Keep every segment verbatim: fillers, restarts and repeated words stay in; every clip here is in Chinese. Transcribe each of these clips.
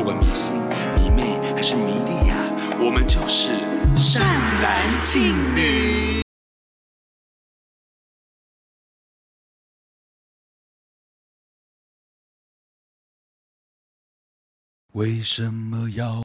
不管迷信、迷妹还是迷弟呀，我们就是善男信女。为什么要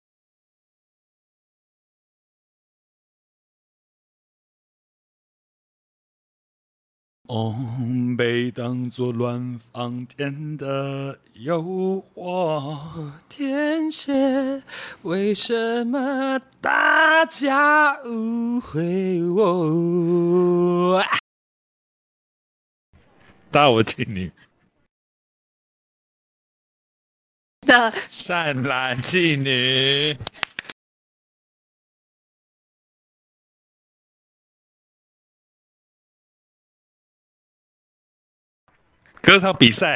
哦，被当作乱放天的诱惑？ 天蝎，为什么大家误会我？ 大我敬你的善男信女。歌唱比赛。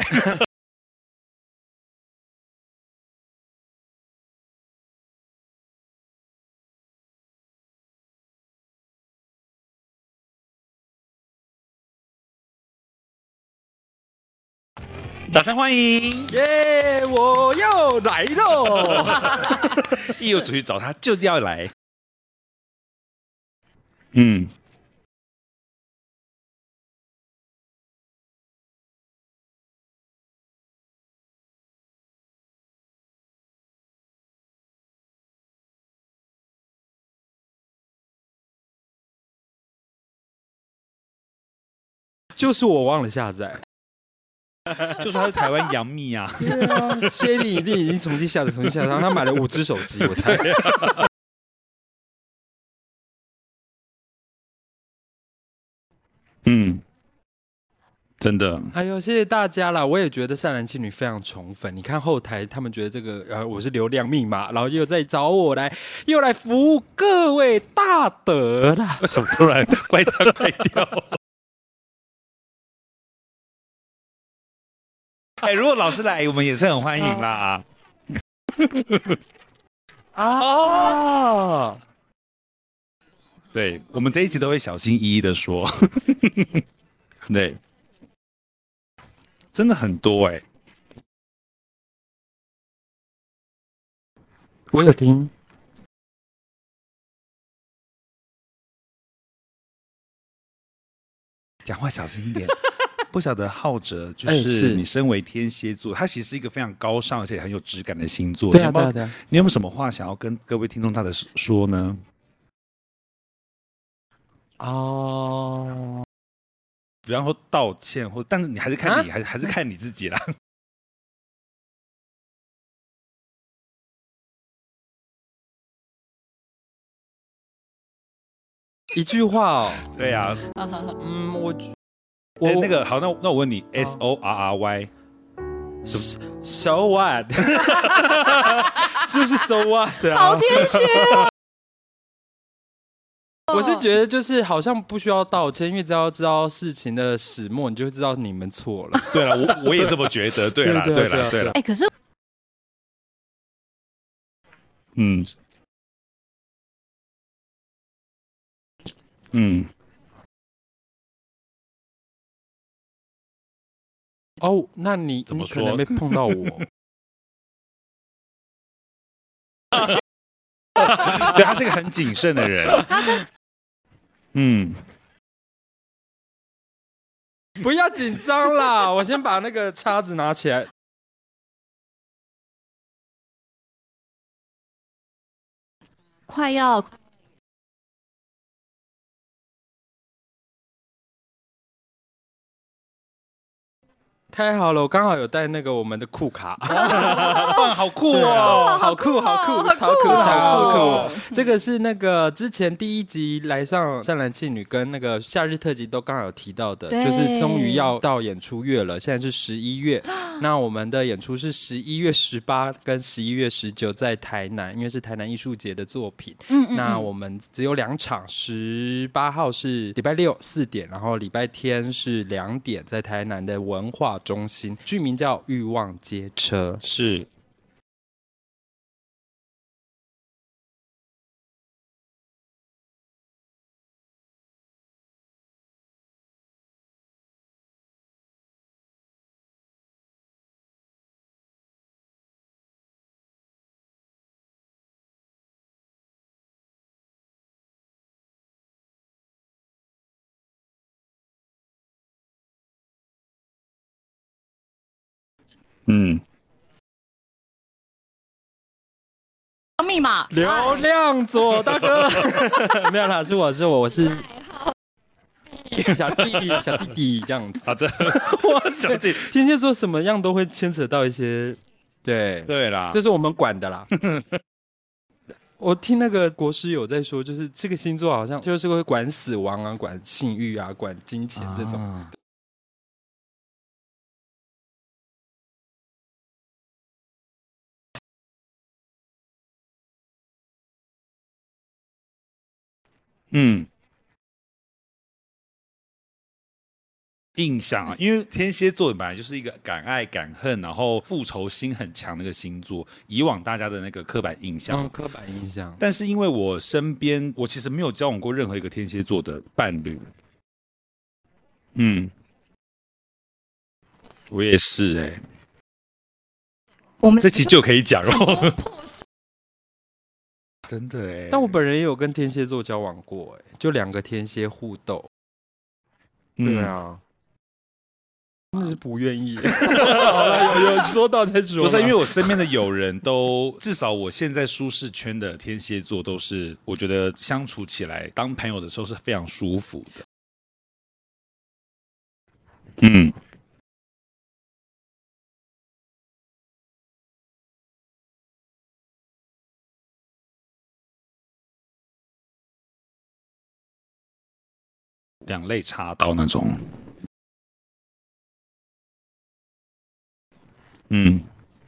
掌声欢迎！ 耶，我又来喽！ 一有主题找他就要来。嗯， 就是我忘了下载， 就说他是台湾杨幂啊。 对啊，谢丽一定已经重新下载，重新下载，然后他买了五只手机，我猜。 嗯，真的。 哎呦，谢谢大家啦！我也觉得善男信女非常宠粉。你看后台，他们觉得这个呃我是流量密码，然后又在找我来，又来服务各位大德啦。 为什么突然怪掉怪掉？哎、欸，如果老师来，我们也是很欢迎啦。 啊！哦， 对，我们这一集都会小心翼翼的说。对，真的很多哎、欸。 我有听。 讲话小心一点。不晓得浩哲，就哎是是你身为天蝎座，他其实是一个非常高尚而且很有质感的星座。 对啊你有没有对啊对啊你有没有什么话想要跟各位听众大的说呢？ 哦比方说道歉，或但是你还是看你， 啊还是还是看你自己啦。 一句话哦， 对呀、啊， 嗯，我我、 我那个好，那那我问你好 ，S O R R Y， So what？ 就是 So what 啊？ 好天蝎哦！ 我是觉得就是好像不需要道歉，因为只要知道事情的始末，你就会知道你们错了。 对了，我我也这么觉得。对了， 对对了，对了。 哎、可是嗯嗯， 哦，那你怎么你可能说没碰到我。 对，他是个很谨慎的人。嗯， 不要紧张啦，我先把那个叉子拿起来。 快要太好了，我刚好有带那个我们的酷卡。 棒，好酷对啊哦！ 好酷，好酷， 好酷超酷， 哦超酷！ 哦这个是那个之前第一集来上善男信女跟那个夏日特辑都刚好有提到的， 对就是终于要到演出月了，现在是十一月。那我们的演出是十一月十八跟十一月十九在台南，因为是台南艺术节的作品。 嗯嗯那我们只有两场，十八号是礼拜六四点，然后礼拜天是两点，在台南的文化中心，剧名叫《欲望街车》。 是嗯， 密码流量左大哥，没有啦，是我是我，我是小弟小弟弟这样子。 好的， 哇塞，天蝎座什么样都会牵扯到一些，对对啦， 这是我们管的啦。我听那个国师有在说，就是这个星座好像就是会管死亡啊，管性欲啊，管金钱这种。 啊嗯，印象啊，因为天蝎座本来就是一个敢爱敢恨，然后复仇心很强的一个星座，以往大家的那个刻板印象。 嗯，刻板印象。 但是因为我身边，我其实没有交往过任何一个天蝎座的伴侣。嗯，我也是哎、 我们这期就可以讲哦。真的哎、 但我本人也有跟天蝎座交往过，哎，就两个天蝎互斗。对嗯， 啊，真的是不愿意。好了，有有说到再说啦。 不是因为我身边的友人都，至少我现在舒适圈的天蝎座都是，我觉得相处起来当朋友的时候是非常舒服的。嗯，两肋插刀那种。嗯，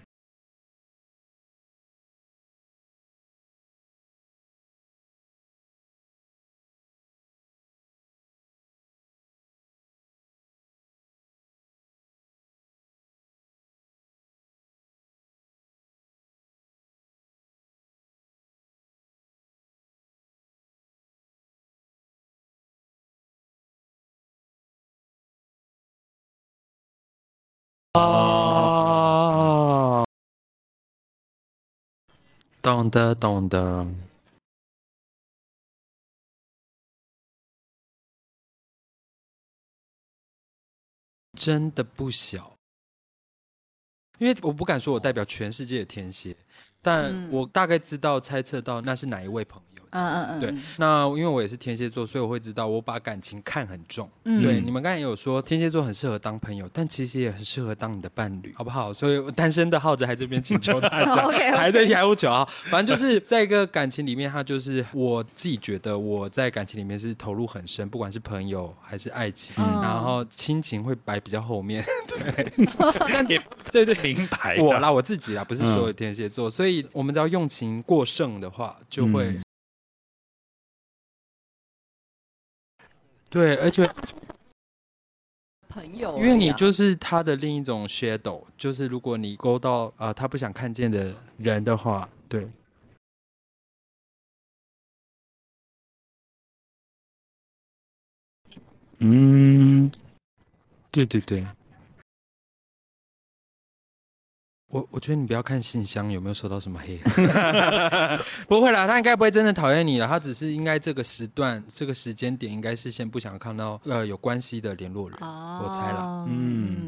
哦，懂得懂得，真的不小。因为我不敢说我代表全世界的天蝎，但我大概知道猜测到那是哪一位朋友。 嗯嗯嗯， 对，那因为我也是天蝎座，所以我会知道我把感情看很重。 嗯对，你们刚才也有说天蝎座很适合当朋友，但其实也很适合当你的伴侣，好不好？所以单身的浩子还这边请求大家， OK，OK 还在要求啊。反正就是在一个感情里面，他就是我自己觉得我在感情里面是投入很深，不管是朋友还是爱情， 嗯然后亲情会摆比较后面。对， 但也对对， 明白我啦，我自己啦，不是所有天蝎座， 嗯所以我们只要用情过剩的话，就会、 嗯对，而且朋友而已啊， 因为你就是他的另一种 shadow，就是如果你勾到呃他不想看见的人的话，对， 嗯， 对对对。我我觉得你不要看信箱有没有收到什么黑，不会啦，他应该不会真的讨厌你了，他只是应该这个时段、这个时间点，应该是先不想看到呃有关系的联络人， 哦， 我猜啦。 嗯，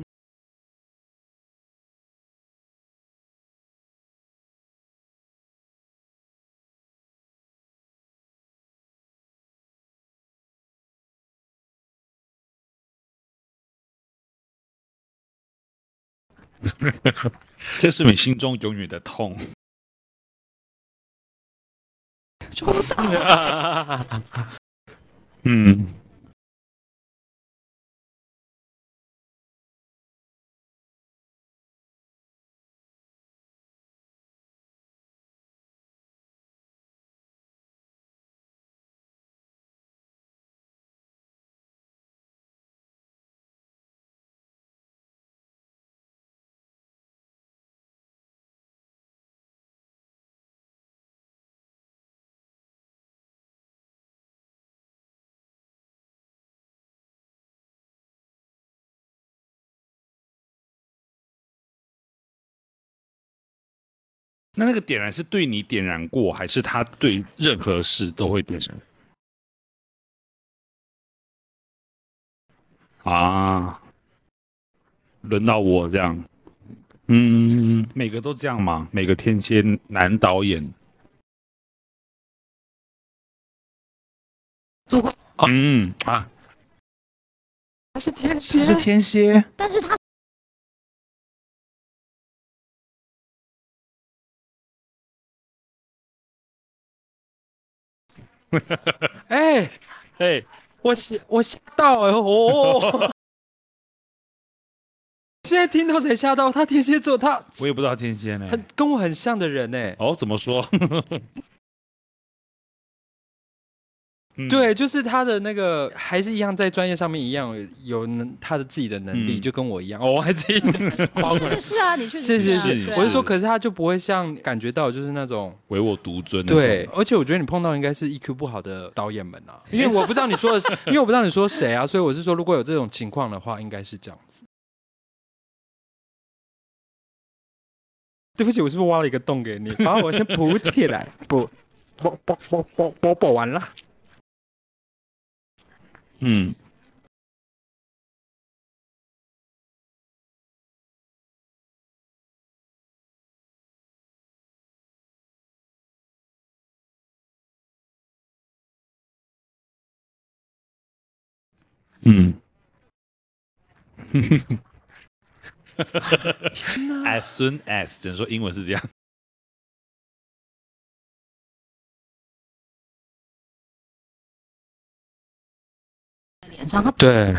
这是你心中永远的痛。嗯，那那个点燃是对你点燃过，还是他对任何事都会点燃？啊，轮到我这样。 嗯，每个都这样吗？每个天蝎男导演？ 如果嗯啊， 他是天蝎， 他是天蝎。 但是他哎哎， 我吓我吓到哎、哦！现在听到才吓到，他天蝎座，他我也不知道天蝎呢。 很跟我很像的人哎、 哦，怎么说？嗯对，就是他的那个还是一样，在专业上面一样有能他的自己的能力， 嗯就跟我一样。哦，我还自己你确实是啊，你确实啊， 是是是， 对啊我是说，可是他就不会像感觉到就是那种唯我独尊那种。 对，而且我觉得你碰到应该是 E Q 不好的导演们啊，因为我不知道你说的，因为我不知道你说谁啊，所以我是说，如果有这种情况的话，应该是这样子。对不起，我是不是挖了一个洞给你？把我先补起来，补补补补补补补完了。 嗯嗯。as soon as 只能说英文是这样。 脸上他对，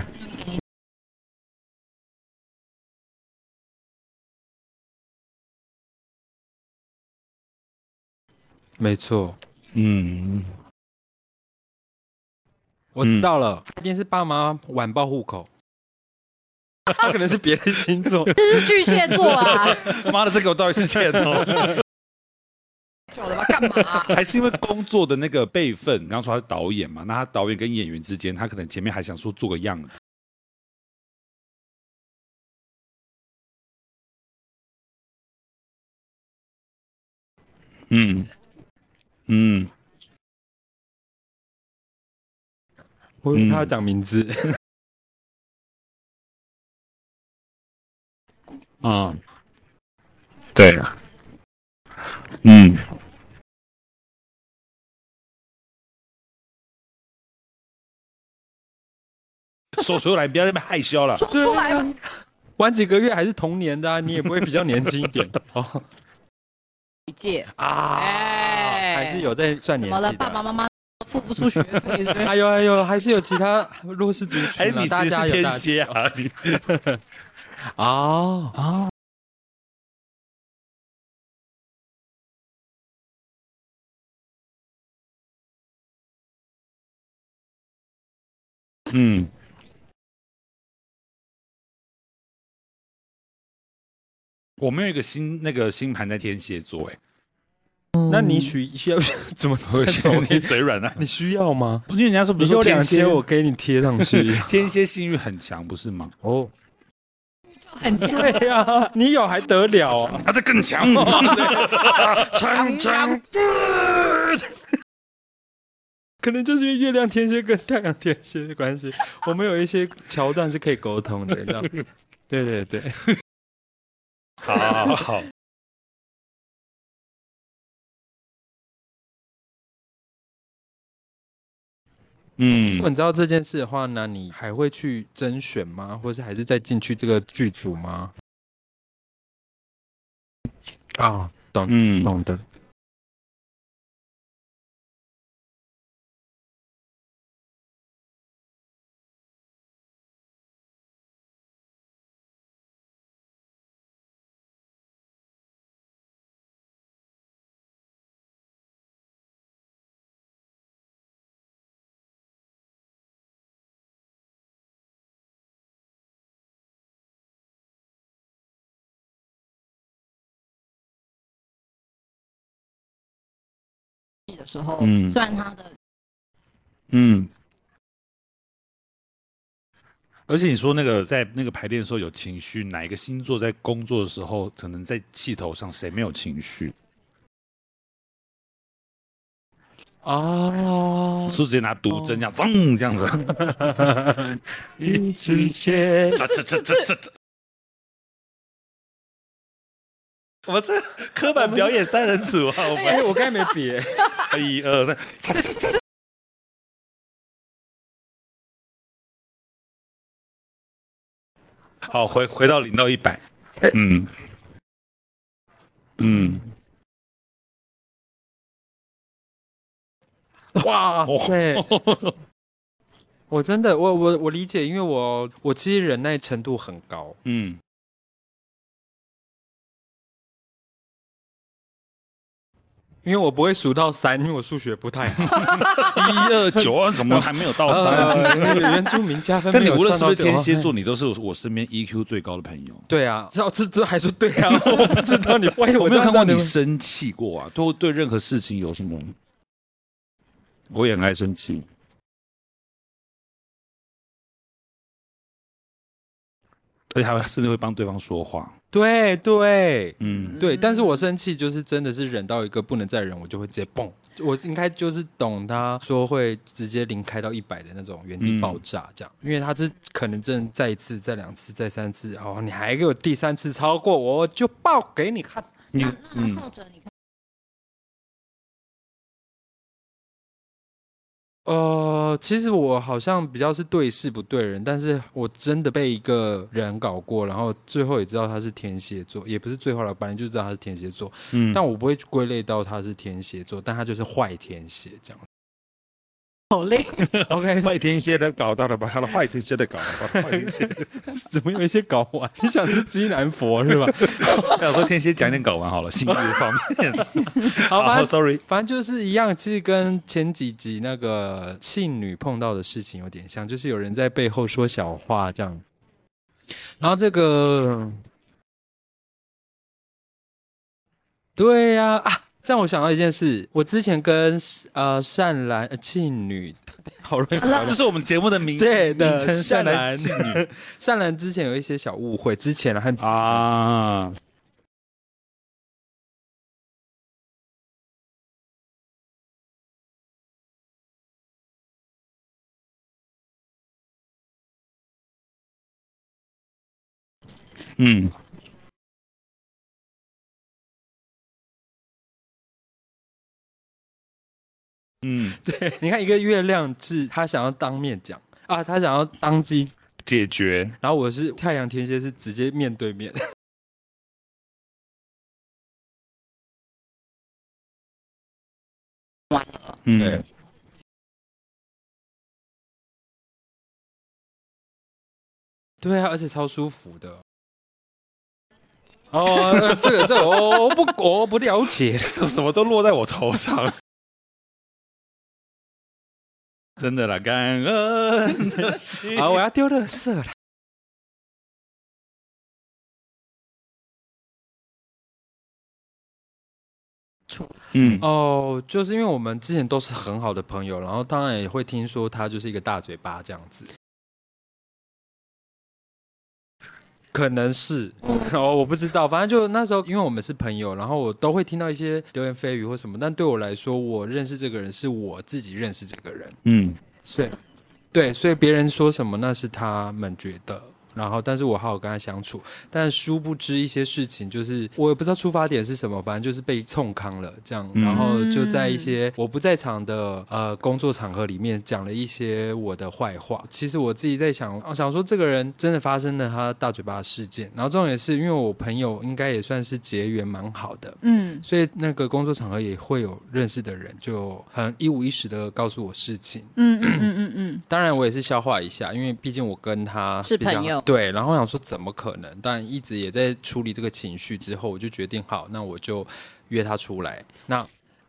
没错， 嗯， 我知道了，一定是爸妈晚报户口，他可能是别的星座。 这是巨蟹座啊， 妈的，这个我到底是欠哦。 久了吧？干嘛啊？ 还是因为工作的那个辈分，你刚刚说他是导演嘛，那他导演跟演员之间，他可能前面还想说做个样子。嗯嗯我以为他要讲名字。 啊，对啊，嗯，说出来，不要那么害羞了。 说出来吧， 晚几个月还是同年的啊，你也不会比较年轻一点哦一届啊， 哎还是有在算年怎么了？ 纪的。 爸爸妈妈付不出学费，是不是哎呦哎呦，还是有其他弱势族哎， 群了， 你大其实是天家有大蝎啊，你哦哦， 嗯，我们有一个星那个星盘在天蝎座，哎， 那你需需要怎么我走？ 你你嘴软啊？ 你需要吗？ 因为人家说不你给我是说天蝎， 两千，我给你贴上去。 天蝎性欲很强，不是吗？ 哦， 很强？ 对呀，你有还得了啊？ 他这更强， 强强可能就是因为月亮天蝎跟太阳天蝎的关系，我们有一些桥段是可以沟通的，你知道吗？对对对， 好好好，嗯如果你知道这件事的话，那你还会去甄选吗？或是还是再进去这个剧组吗？啊，懂嗯懂的。 的时候， 嗯虽然他的嗯。而且你说那个在那个排练的时候有情绪，哪一个星座在工作的时候，可能在气头上谁没有情绪？ 哦， 是不是直接拿毒针这样，噌这样子？ 一直切， 这这这这这这， 我们这刻板表演三人组啊，我们哎，我刚才没别。 一二三，好，回回到零到一百，嗯嗯， 哇， 哦对，我真的，我我我理解，因为我我其实忍耐程度很高。 嗯， 因为我不会数到三，因为我数学不太好。 一二九啊，怎么还没有到三？ 呃那个原住民加分但没有你无论是不是算到九天蝎座，你都是我身边 E Q 最高的朋友。 对啊，这这这还说对啊，我不知道你，我以为我没有看过你这样生气过啊，都对任何事情有什么？我也很爱生气。而且还会甚至会帮对方说话。 对对嗯， 对，但是我生气就是真的是忍到一个不能再忍，我就会直接蹦。我应该就是懂他说会直接零开到一百的那种原地爆炸这样，因为他是可能真的再一次、再两次、再三次，哦，你还给我第三次超过，我就爆给你看。 那那嗯后者你看， 呃，其实我好像比较是对事不对人，但是我真的被一个人搞过，然后最后也知道他是天蝎座，也不是最后了，本来就知道他是天蝎座， 嗯但我不会归类到他是天蝎座，但他就是坏天蝎这样。 好累。 OK， 坏天蝎的搞到了，把他的坏天蝎的搞到，把他坏天蝎的。 怎么有一些搞完？你想是基南佛是吧？ 我想说天蝎讲一点搞完好了，性欲方面。 好吧好，sorry。 反正就是一样，其实跟前几集那个庆女碰到的事情有点像，就是有人在背后说小话这样。然后这个，对呀 啊, 啊，这样我想到一件事，我之前跟呃善兰呃庆女讨论过这是我们节目的名对的名称，善善兰男信女善兰之前有一些小误会，之前和啊。嗯嗯， 你看一个月亮是他想要当面讲啊，他想要当机， 解决。 然后我是太阳天蝎是直接面对面。 嗯对，对啊，而且超舒服的。哦，呃这个这个我不我不了解。 什么都落在我头上。真的啦，感恩的心。 啊，我要丢垃圾了。 嗯哦，就是因为我们之前都是很好的朋友，然后当然也会听说他就是一个大嘴巴这样子。可能是，哦，我不知道，反正就那时候，因为我们是朋友，然后我都会听到一些流言蜚语或什么，但对我来说，我认识这个人是我自己认识这个人， 嗯所以对，所以别人说什么那是他们觉得，然后但是我好好跟他相处，但殊不知一些事情就是我也不知道出发点是什么，反正就是被冲康了这样， 嗯然后就在一些我不在场的呃工作场合里面讲了一些我的坏话。其实我自己在想，我想说这个人真的发生了他大嘴巴的事件，然后重点是因为我朋友应该也算是结缘蛮好的， 嗯， 所以那个工作场合也会有认识的人，就很一五一十的告诉我事情。 嗯嗯嗯嗯嗯， 当然，我也是消化一下，因为毕竟我跟他比较是朋友对。然后我想说，怎么可能？但一直也在处理这个情绪之后，我就决定好，那我就约他出来。那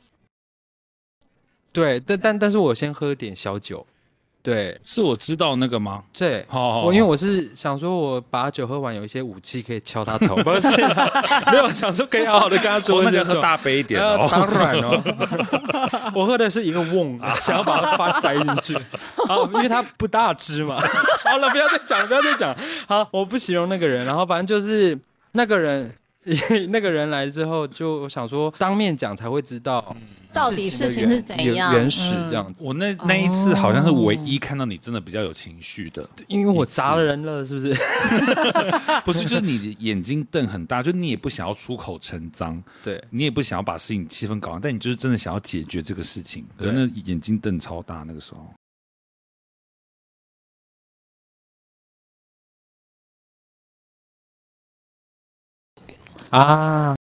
对，但但但是我先喝点小酒，对是我知道那个吗？ 对。 好好好我因为我是想说，我把酒喝完，有一些武器可以敲他头，不是啦，没有想说可以好好的跟他说我一些说。 那个喝大杯一点呃哦。 当然哦，我喝的是一个瓮，想要把它发塞进去，好，因为它不大只嘛。好了，不要再讲了，不要再讲。好，我不形容那个人，然后反正就是那个人，那个人来之后，就想说当面讲才会知道到底事情是怎样原始这样子。 我那那一次好像是唯一看到你真的比较有情绪的， 因为我砸了人了，是不是？ 不是，就是你的眼睛瞪很大，就你也不想要出口成脏， 对你也不想要把事情气氛搞完，但你就是真的想要解决这个事情，可是那眼睛瞪超大那个时候。 啊，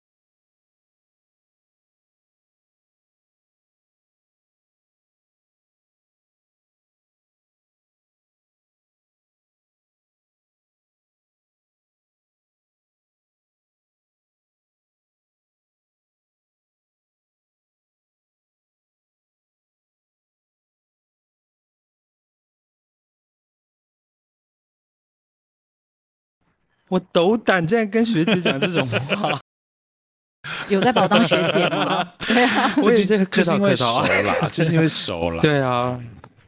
我斗胆竟然跟学姐讲这种话， 有在把我当学姐吗？对啊， 我也是就客是因为熟套客套啊。 啦，就是因为熟啦。 对啊，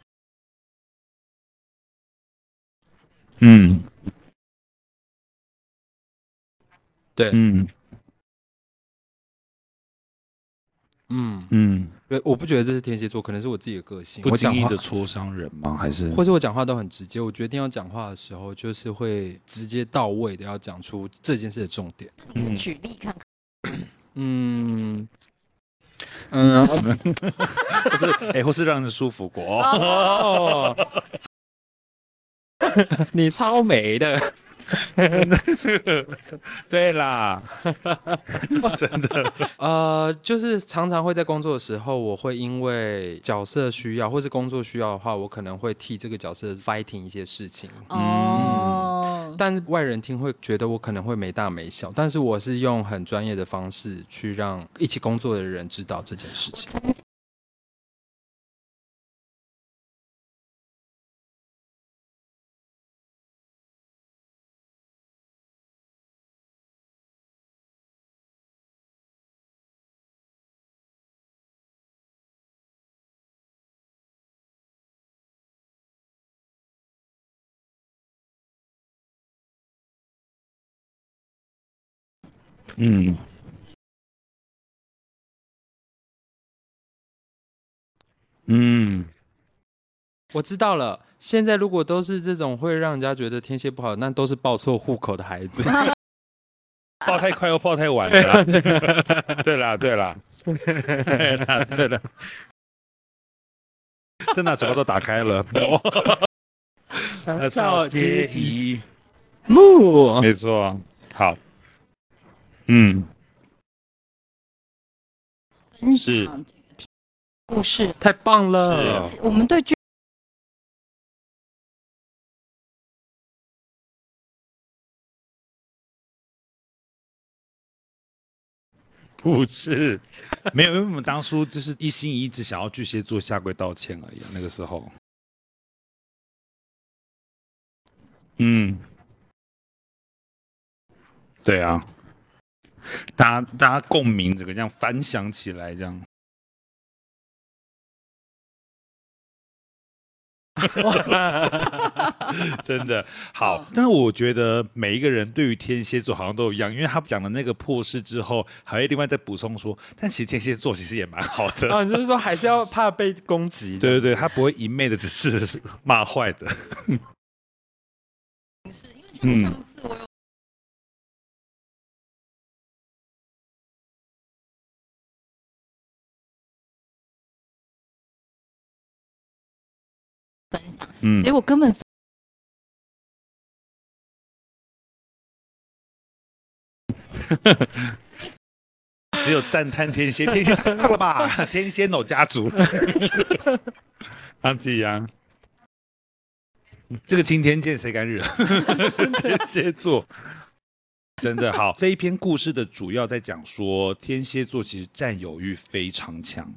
嗯对， 嗯嗯， 嗯， 对，我不觉得这是天蝎座，可能是我自己的个性。 不经意我讲话的戳伤人吗？还是或者我讲话都很直接，我决定要讲话的时候，就是会直接到位的要讲出这件事的重点。 你举例看看。 嗯嗯， 或是哎，或是让人舒服过？ 哦，你超美的， 对啦， 呃，就是常常会在工作的时候，我会因为角色需要或是工作需要的话，我可能会替这个角色 fighting 一些事情。 哦， 但外人听会觉得我可能会没大没小，但是我是用很专业的方式去让一起工作的人知道这件事情。 嗯嗯， 我知道了，现在如果都是这种会让人家觉得天蝎不好，那都是报错户口的孩子。 报太快又报太晚了啦。对啦，对啦，对啦，对啦，真的嘴巴都打开了。 超介意木， 没错，好，嗯， 分是享这个故事， 太棒了！ 我们对剧不是，没有，因为我们当初就是一心一意只想要巨蟹座下跪道歉而已啊。那个时候，嗯，对啊，大家大家共鸣，整个这样反响起来，这样。真的好，但是我觉得每一个人对于天蝎座好像都一样，因为他讲了那个破事之后，还会另外再补充说，但其实天蝎座其实也蛮好的。 啊，你就是说还是要怕被攻击？ 对对对，他不会一昧的只是骂坏的。嗯嗯结果根本只有赞叹天蝎，天蝎太棒了吧？天蝎某家族，阿吉阳，这个青天剑谁敢惹？天蝎座。真的好，这一篇故事的主要在讲说，天蝎座其实占有欲非常强。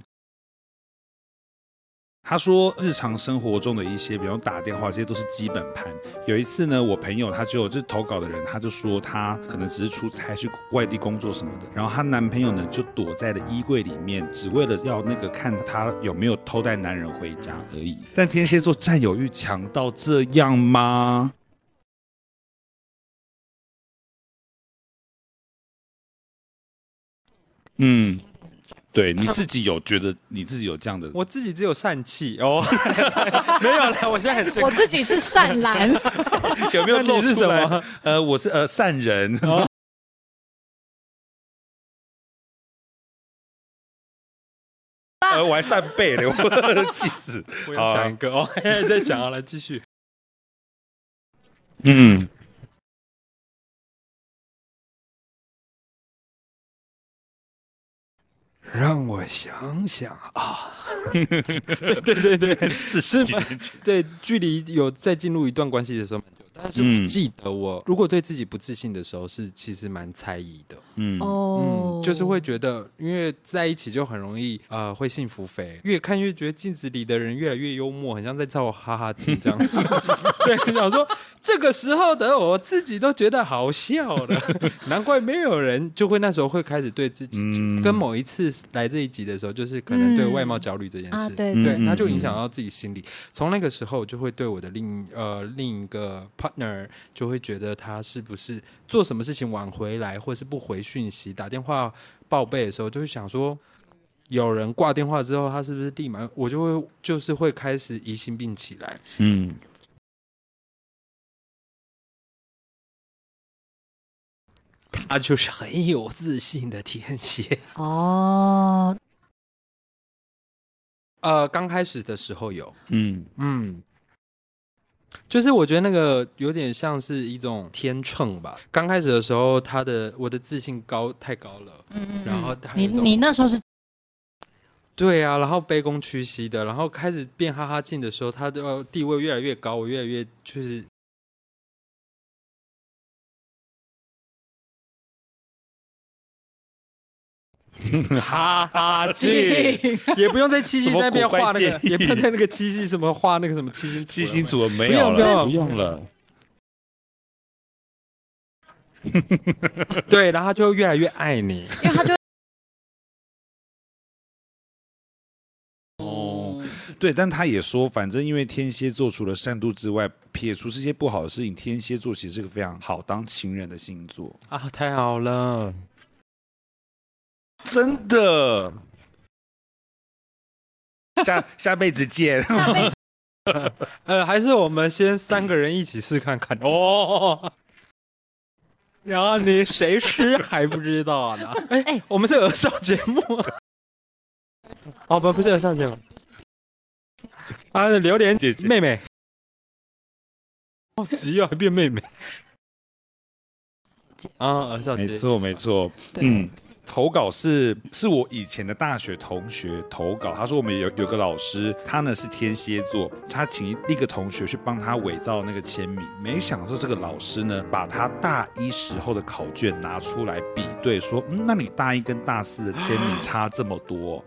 他说，日常生活中的一些，比方打电话，这些都是基本盘。有一次呢，我朋友他就就是投稿的人，他就说他可能只是出差去外地工作什么的，然后她男朋友呢就躲在了衣柜里面，只为了要那个看他有没有偷带男人回家而已。但天蝎座占有欲强到这样吗？嗯， 对，你自己有觉得你自己有这样的？ 我自己只有疝气哦，没有了，我现在很正我自己是善兰， 有没有露那你是出来什么？ 呃，我是呃善人。 哦呃，我还扇背了，我气死！ 我要想一个哦，在想好了，继续。 嗯， 让我想想啊，对对对对， 四十几年前， 对，距离有在进入一段关系的时候蛮久，但是我记得我如果对自己不自信的时候，是其实蛮猜疑的。 嗯哦嗯，就是会觉得，因为在一起就很容易呃会幸福肥，越看越觉得镜子里的人越来越幽默，很像在照我哈哈镜这样子。对，想说这个时候的我自己都觉得好笑了，难怪没有人就会那时候会开始对自己， 嗯跟某一次来这一集的时候，就是可能对外貌焦虑这件事， 啊对对， 嗯那就影响到自己心里。从那个时候就会对我的另呃另一个 partner 就会觉得他是不是做什么事情晚回来，或是不回讯息、打电话报备的时候，就会想说，有人挂电话之后，他是不是立马我就会就是会开始疑心病起来。 嗯， 他就是很有自信的天蝎。 哦， 呃，刚开始的时候有， 嗯嗯。就是我觉得那个有点像是一种天秤吧。刚开始的时候，他的我的自信高太高了， 嗯嗯然后嗯，你他有一种你那时候是对啊，然后卑躬屈膝的，然后开始变哈哈镜的时候，他的地位越来越高，我越来越就是哈哈镜，也不用在七夕那边画那个， 什么古怪建议也不用在那个七夕什么画那个什么七星七星组没不用不用有了，不用了。 对，然后他就越来越爱你。 因为他就哦，对，但他也说，反正因为天蝎座除了善妒之外，撇除这些不好的事情，天蝎座其实是个非常好当情人的星座， 啊，太好了！ 真的。下下辈子见。 下辈子呃，还是我们先三个人一起试看看哦。然后你谁吃还不知道呢？哎、 哎我们是儿少节目。哦，不，不是儿少节目。啊，榴莲姐姐妹妹，好急哦，还变妹妹。啊，儿少节没错，没错。 对嗯，投稿是是我以前的大学同学投稿，他说我们有有个老师，他呢是天蝎座，他请一个同学去帮他伪造那个签名，没想到这个老师呢，把他大一时候的考卷拿出来比对，说，嗯，那你大一跟大四的签名差这么多。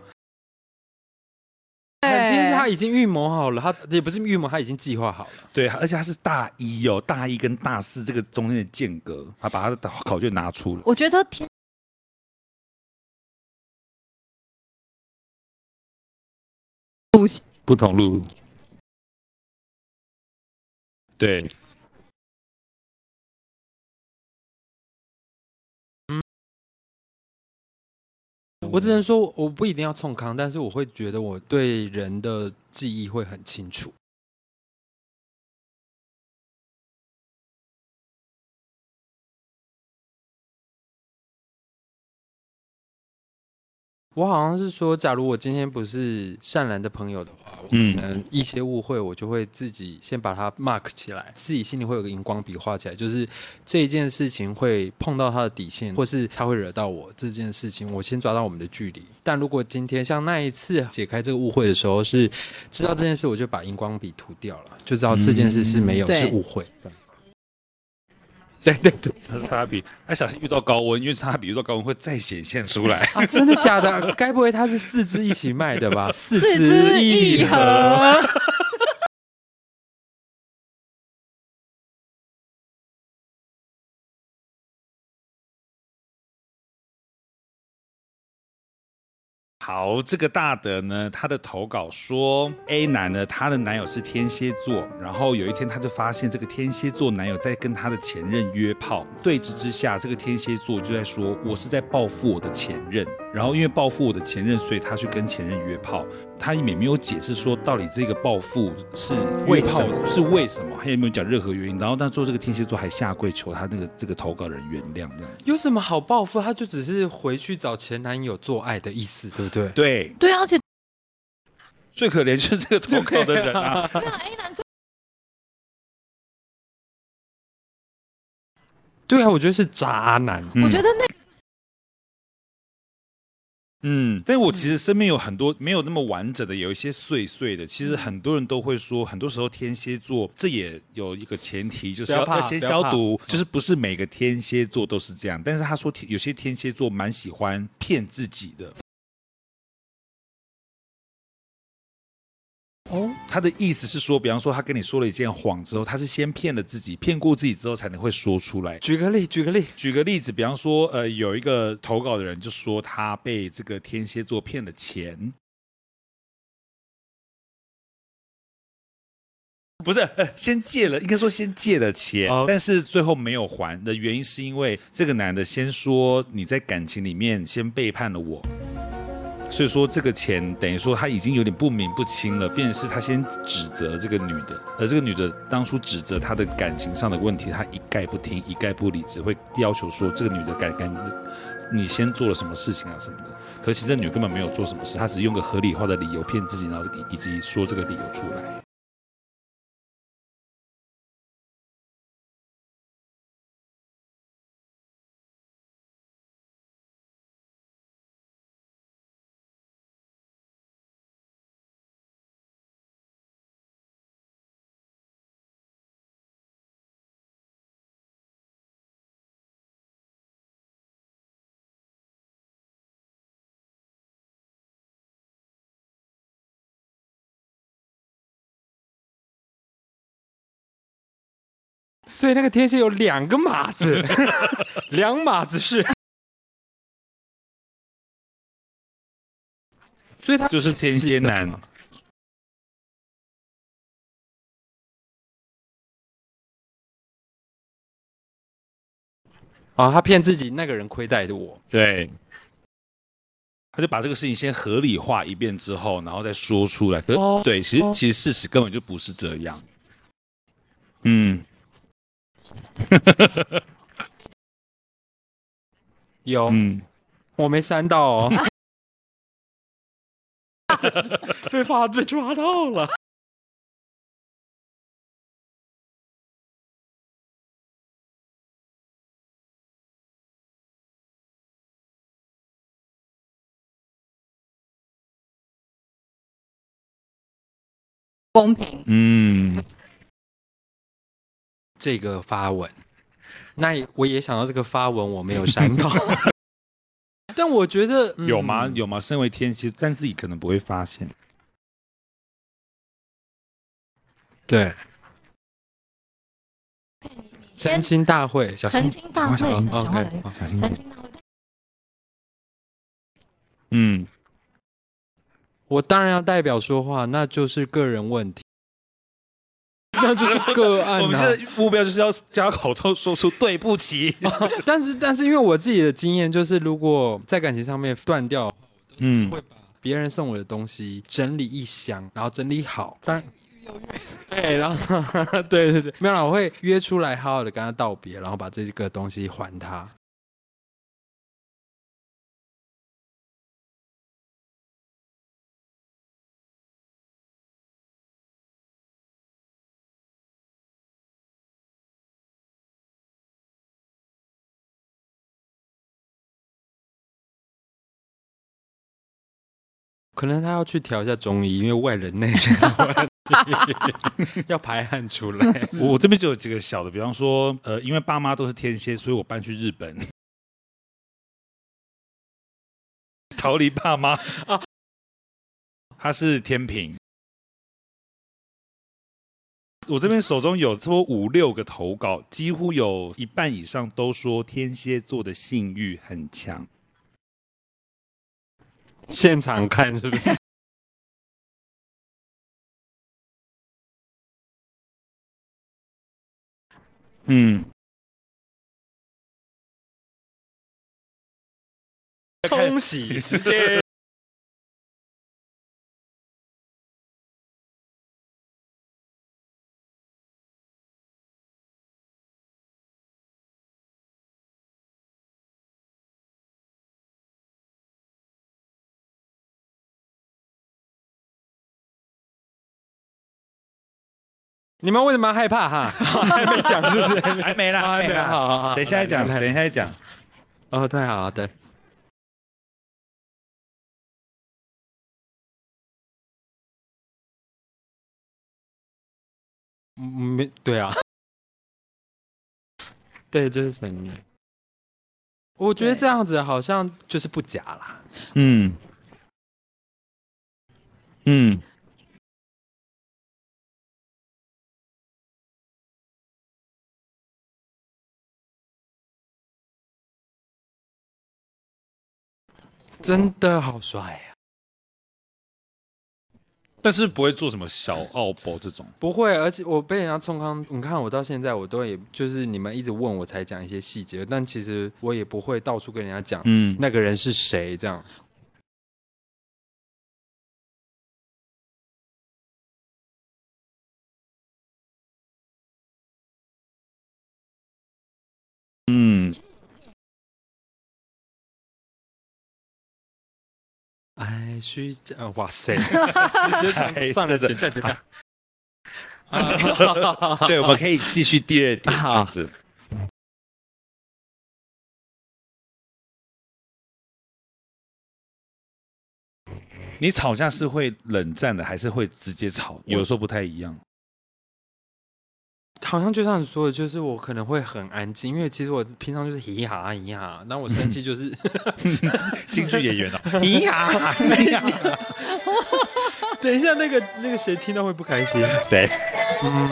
肯定是他已经预谋好了，他也不是预谋，他已经计划好了。 对，而且他是大一哦，大一跟大四这个中间的间隔，他把他的考卷拿出了。 我觉得天不同路。对， 我只能说，我不一定要冲康，但是我会觉得我对人的记忆会很清楚。我好像是说，假如我今天不是善兰的朋友的话，我可嗯能一些误会，我就会自己先把它 mark 起来，自己心里会有个荧光笔画起来，就是这一件事情会碰到他的底线，或是他会惹到我这件事情，我先抓到我们的距离。但如果今天像那一次解开这个误会的时候，是知道这件事，我就把荧光笔涂掉了，就知道这件事是没有、 对是误会。对对对。 他是差比，他小心遇到高温，因为差比遇到高温会再显现出来。 啊，真的假的？该不会他是四支一起卖的吧？四四支支一一盒。 盒， 好，这个大德呢，他的投稿说 A 男呢，他的男友是天蝎座，然后有一天他就发现这个天蝎座男友在跟他的前任约炮，对峙之下，这个天蝎座就在说，我是在报复我的前任，然后因为报复我的前任，所以他去跟前任约炮，他也没有解释说到底这个报复是约炮是为什么，他也没有讲任何原因，然后但做这个天蝎座还下跪求他那个这个投稿人原谅，这样有什么好报复？他就只是回去找前男友做爱的意思，对不对？ 对对啊，而且最可怜就是这个投稿的人啊。 对啊 A 男最对啊，我觉得是渣男。 嗯我觉得那嗯，但我其实身边有很多没有那么完整的，有一些碎碎的。其实很多人都会说，很多时候天蝎座，这也有一个前提，就是要不要怕要先不要怕消毒，就是不是每个天蝎座都是这样。但是他说有些天蝎座蛮喜欢骗自己的。哦，他的意思是说，比方说他跟你说了一件谎之后，他是先骗了自己，骗过自己之后才能会说出来。 举个例，举个例， 举个例子，比方说，呃，有一个投稿的人就说他被这个天蝎座骗了钱，不是，呃，先借了，应该说先借了钱， 哦但是最后没有还的原因是因为这个男的先说你在感情里面先背叛了我。所以说这个钱等于说他已经有点不明不清了，变成是他先指责了这个女的，而这个女的当初指责他的感情上的问题，他一概不听，一概不理，只会要求说这个女的该该你先做了什么事情啊什么的。可其实这女根本没有做什么事，她只是用个合理化的理由骗自己，然后以及说这个理由出来。 所以那个天蝎有两个马子，两马子是，所以他就是天蝎男。 啊，他骗自己那个人亏待的我， 对，他就把这个事情先合理化一遍之后，然后再说出来。可是、 哦对，其实其实事实根本就不是这样。嗯， 有， 嗯， 我没删到哦，被发被抓到了。 公平， 嗯， 这个发文，那我也想到这个发文我没有删到，但我觉得、嗯有吗？有吗？身为天蝎，但自己可能不会发现。 对， 先相亲大会，小心澄清大会， 小心讲话来 ，OK， 小心点。 澄清大会， 嗯， 我当然要代表说话，那就是个人问题，那就是个案、啊。 我们现在目标就是要叫他口中说出对不起。 但是但是因为我自己的经验就是，如果在感情上面断掉， 嗯， 会把别人送我的东西整理一箱，然后整理好，但对，然后对对对，没有啦，我会约出来好好的跟他道别，然后把这个东西还他。可能他要去调一下中医，因为外人内人的问题要排汗出来。 我这边就有几个小的，比方说，呃，因为爸妈都是天蝎，所以我搬去日本，逃离爸妈啊。他是天平，我这边手中有差不多五六个投稿，几乎有一半以上都说天蝎座的性欲很强。 现场看是不是？ 嗯， 冲洗时间。你们为什么要害怕哈？还没讲是不是？ 还没啦， 还没啦， 好好好， 等一下再讲， 来来等一下再讲。 哦，太好了，对。嗯，没对啊，对，就是神秘。我觉得这样子好像就是不假啦。 嗯嗯， 真的好帅啊！ 但是不会做什么小奥博这种。 不会，而且我被人家冲康，你看我到现在我都也就是你们一直问我才讲一些细节，但其实我也不会到处跟人家讲， 嗯， 那个人是谁这样。 嗯， 爱虚假，呃哇塞，直接上上来真的等下等下。 对，我们可以继续第二点这样子。你吵架是会冷战的，还是会直接吵？有时候不太一样。 好像就像你说的，就是我可能会很安静，因为其实我平常就是嘻哈嘻哈，那我生气就是京剧演员哦，咦呀，咦呀， 等一下那个那个谁听到会不开心？ 谁？ 嗯，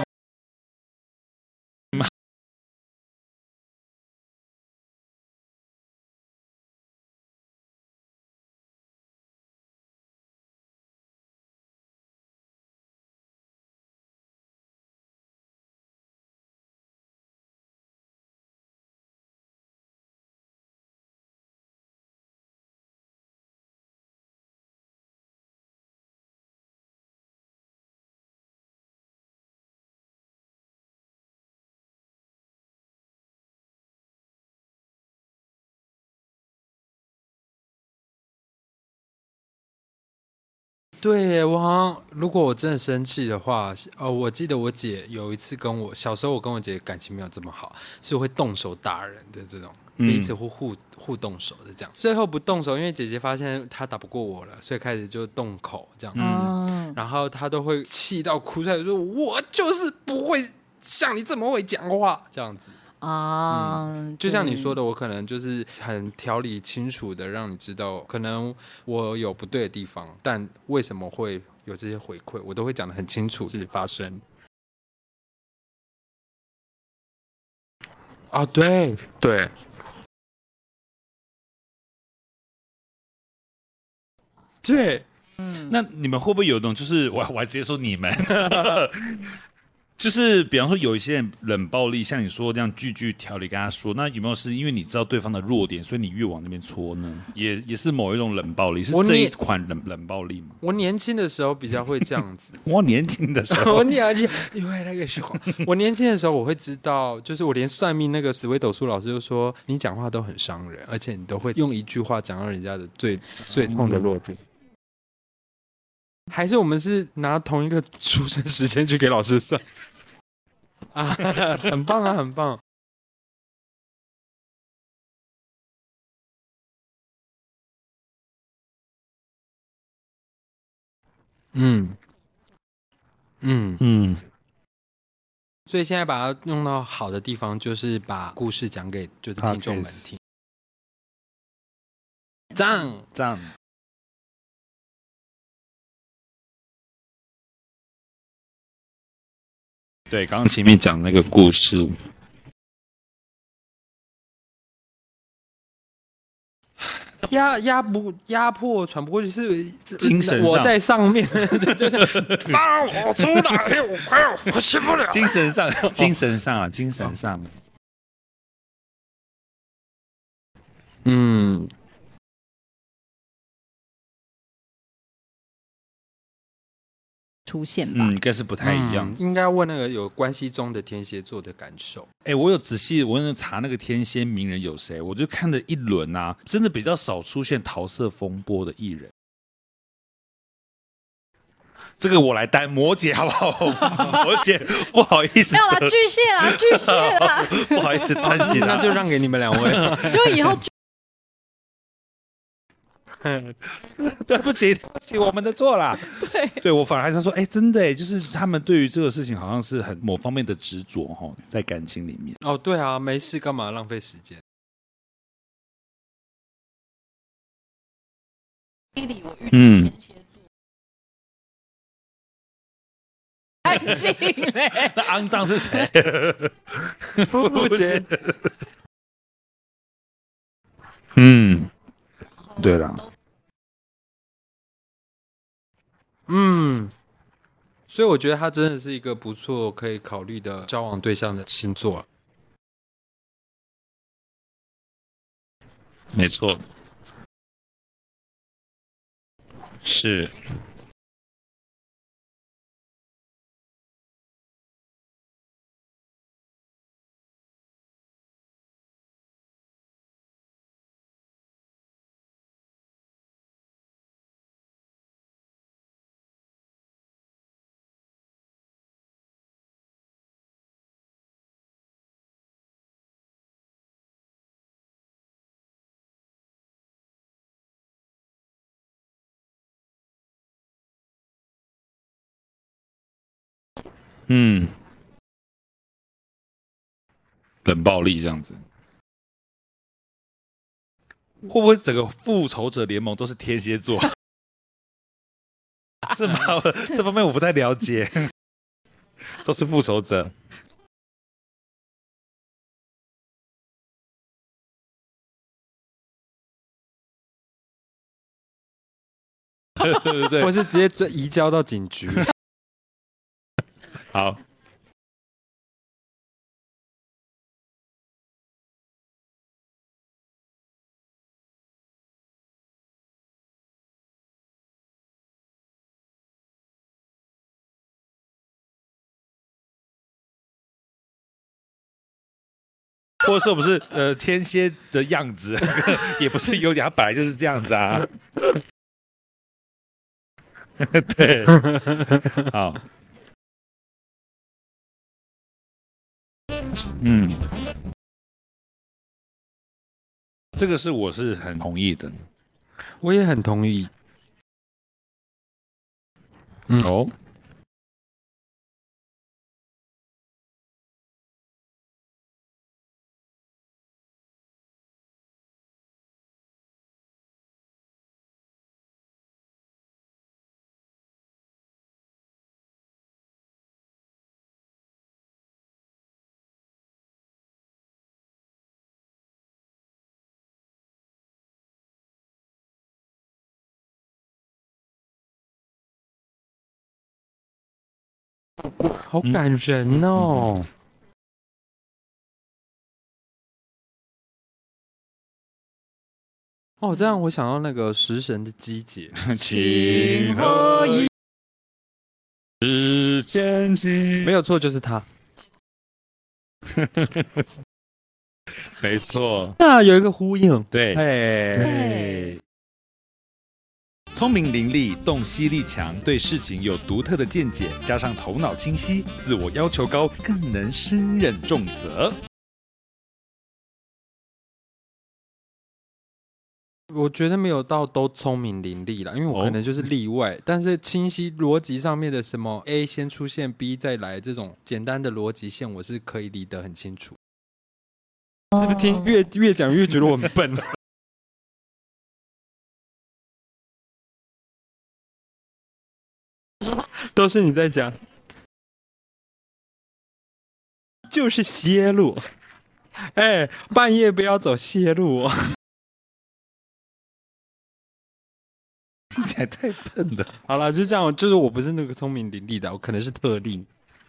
对耶，我好像如果我真的生气的话，哦，我记得我姐有一次跟我小时候，我跟我姐感情没有这么好，是会动手打人的这种，彼此互互互动手的这样。最后不动手，因为姐姐发现她打不过我了，所以开始就动口这样子。 嗯， 然后她都会气到哭出来，说：“我就是不会像你这么会讲话。”这样子。 啊、嗯， 就像你说的， 的，我可能就是很条理清楚的让你知道，可能我有不对的地方，但为什么会有这些回馈，我都会讲得很清楚是发生。啊，对对对， 那你们会不会有一种，就是我我还直接说你们，就是比方说有一些人冷暴力，像你说这样句句条理跟他说，那有没有是因为你知道对方的弱点，所以你越往那边戳呢？也也是某一种冷暴力，是我这一年款冷冷暴力吗？ 我年轻的时候比较会这样子。 我年轻的时候我，年轻，因为那个时候，我年轻的时候我会知道，就是我连算命那个紫微斗数老师就说，你讲话都很伤人，而且你都会用一句话讲到人家的最最痛的弱点。还是我们是拿同一个出生时间去给老师算啊？很棒啊，很棒。嗯嗯， 嗯， 所以现在把它用到好的地方，就是把故事讲给就是听众们 Podcast 听。赞， 这样对，刚刚前面讲那个故事， 压压不压迫传不过去是精神上我在上面，就是放我出来，我快要呼吸不了。 精神上，精神上啊，精神上。 嗯， 出现吧。 嗯，应该是不太一样。 嗯应该问那个有关系中的天蝎座的感受。 哎、我有仔细我有查那个天蝎名人有谁，我就看了一轮啊，真的比较少出现桃色风波的艺人。这个我来担摩羯好不好？摩羯不好意思没，有啦，巨蟹啦，巨蟹啦， 不好意思担起那他。 就让给你们两位。 就以后对不起，对不起，我们的错啦。 对对我反而还是说，哎，真的哎，就是他们对于这个事情好像是很某方面的执着哈，在感情里面。 哦，对啊，没事干嘛浪费时间？ 嗯， 安静嘞。 那肮脏是谁？ 不接。 嗯，对了， 嗯，所以我觉得他真的是一个不错可以考虑的交往对象的星座。 没错，是。嗯，冷暴力这样子，会不会整个复仇者联盟都是天蝎座？是吗？这方面我不太了解，都是复仇者。对对对， 或是直接这移交到警局。 好，或者说不是呃天蝎的样子，也不是优点，他本来就是这样子啊。对，好，嗯，这个是我是很同意的。 我也很同意。 哦， 好感人哦。哦，这样我想到那个食神的机姐。 情何以是前进， 没有错，就是他。 没错， 那有一个呼应。 对。 对聪明伶俐，洞悉力强，对事情有独特的见解，加上头脑清晰，自我要求高，更能胜任重责。 我觉得没有到都聪明伶俐啦，因为我可能就是例外。但是清晰逻辑上面的什么 A 先出现 B 再来这种简单的逻辑线，我是可以理得很清楚。是不是听越越讲越觉得我很笨？都是你在讲，就是泄露。哎，半夜不要走泄露哦。 听起来太笨了。 好了，就这样，就是我不是那个聪明伶俐的，我可能是特例。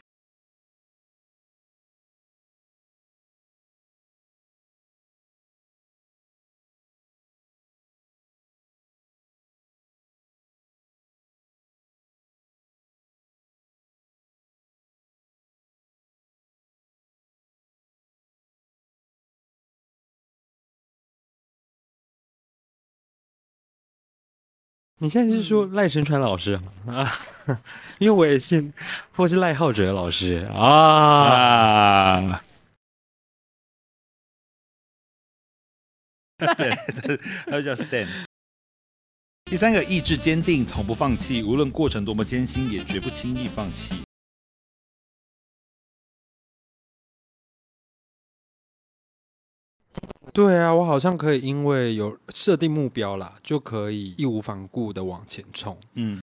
你现在是说赖声川老师啊？因为我也是，或是赖浩哲老师啊。 啊，对，他就叫 Stan。第三个，意志坚定，从不放弃，无论过程多么艰辛，也绝不轻易放弃。 对啊，我好像可以因为有设定目标啦，就可以义无反顾的往前冲。 嗯，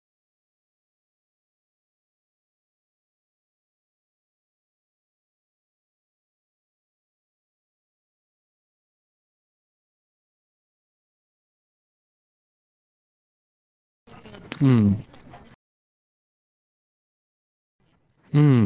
嗯嗯，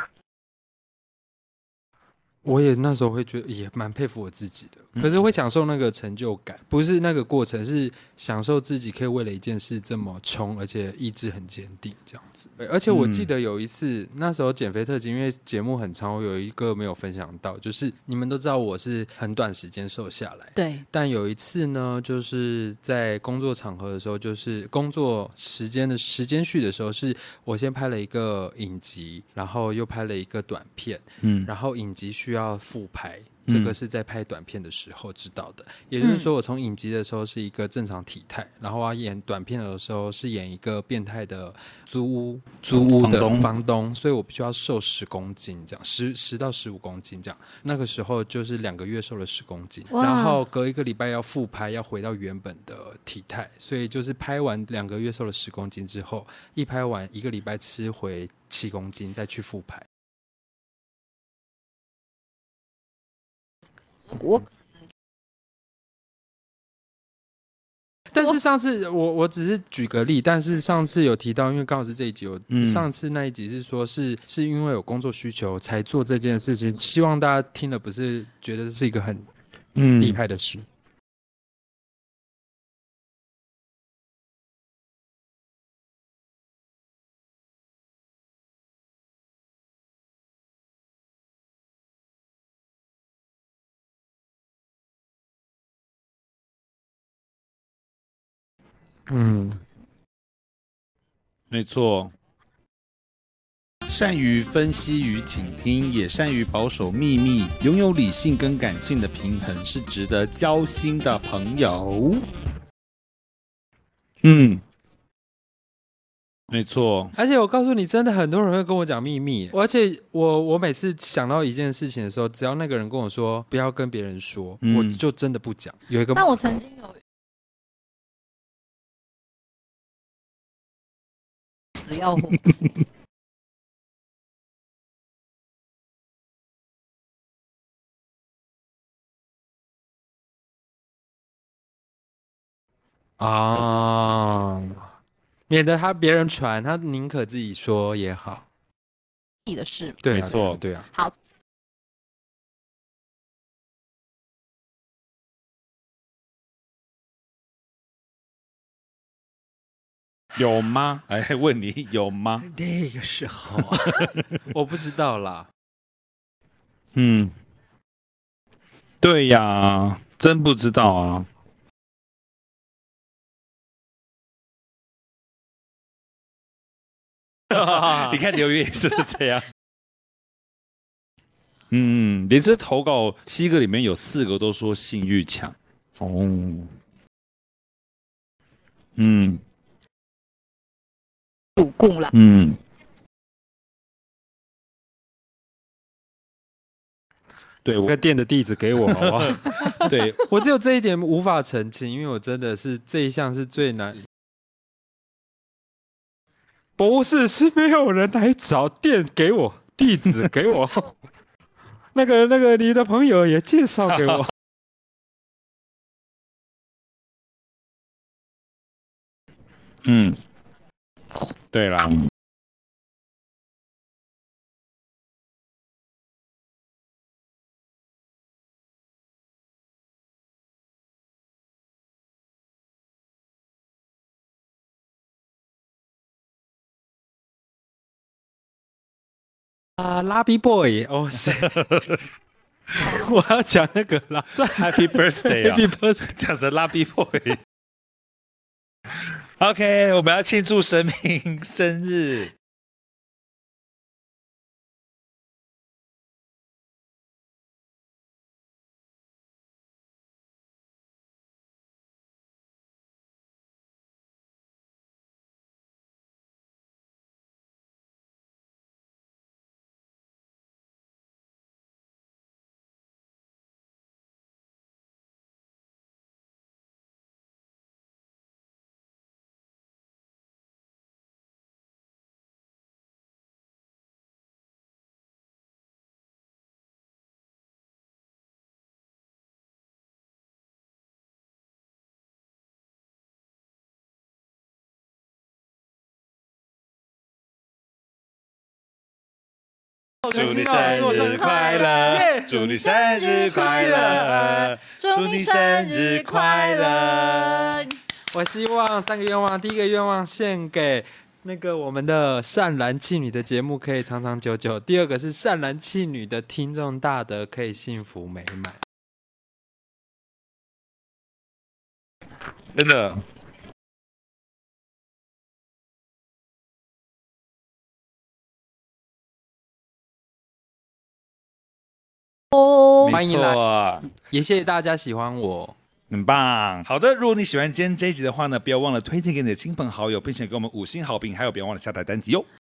我也那时候会觉得也蛮佩服我自己的，可是会享受那个成就感，不是那个过程，是享受自己可以为了一件事这么冲，而且意志很坚定这样子。而且我记得有一次，那时候减肥特辑，因为节目很长，我有一个没有分享到，就是你们都知道我是很短时间瘦下来， 对， 但有一次呢，就是在工作场合的时候，就是工作时间的时间序的时候，是我先拍了一个影集，然后又拍了一个短片，嗯，然后影集需要复拍。这个是在拍短片的时候知道的，也就是说，我从影集的时候是一个正常体态，然后我要演短片的时候是演一个变态的租屋租屋的房东，房东，所以我必须要瘦十公斤，这样十十到十五公斤这样。那个时候就是两个月瘦了十公斤，然后隔一个礼拜要复拍，要回到原本的体态，所以就是拍完两个月瘦了十公斤之后，一拍完一个礼拜吃回七公斤，再去复拍。 我但是上次我我只是举个例，但是上次有提到，因为刚好是这一集有， 嗯上次那一集是说是是因为有工作需求才做这件事情，希望大家听了不是觉得这是一个很厉害的事。嗯， 没错。善于分析与倾听，也善于保守秘密，拥有理性跟感性的平衡，是值得交心的朋友。嗯，没错。 而且我告诉你，真的很多人会跟我讲秘密，而且我我每次想到一件事情的时候，只要那个人跟我说不要跟别人说， 嗯我就真的不讲。有一个， 但我曾经有死要活， 啊，免得他别人传，他宁可自己说也好。 你的事。 对啊， 没错对啊。 好， 有吗？哎，问你有吗？ 那个时候我不知道啦。 嗯，对呀，真不知道啊。你看留言也是这样。嗯，连这投稿七个里面有四个都说性欲强。哦，嗯主顾啦。 嗯，对，我那个店的地址给我好不好？ 对我只有这一点无法澄清，因为我真的是这一项是最难。不是，是没有人来找店给我地址给我，那个那个你的朋友也介绍给我。 嗯，对啦。 啊，拉比 boy，哦，是，我要讲那个啦，算 Happy birthday 啊 Happy birthday， 讲成拉比 boy。OK， 我们要庆祝神明生日。祝你生日快乐！祝你生日快乐！祝你生日快乐！ 我希望三个愿望，第一个愿望献给那个我们的善男信女的节目可以长长久久，第二个是善男信女的听众大德可以幸福美满。 真的。没欢迎来错， 也谢谢大家喜欢我。 很棒。好的，如果你喜欢今天这一集的话呢，不要忘了推荐给你的亲朋好友，并且给我们五星好评，还有不要忘了下载单集哟。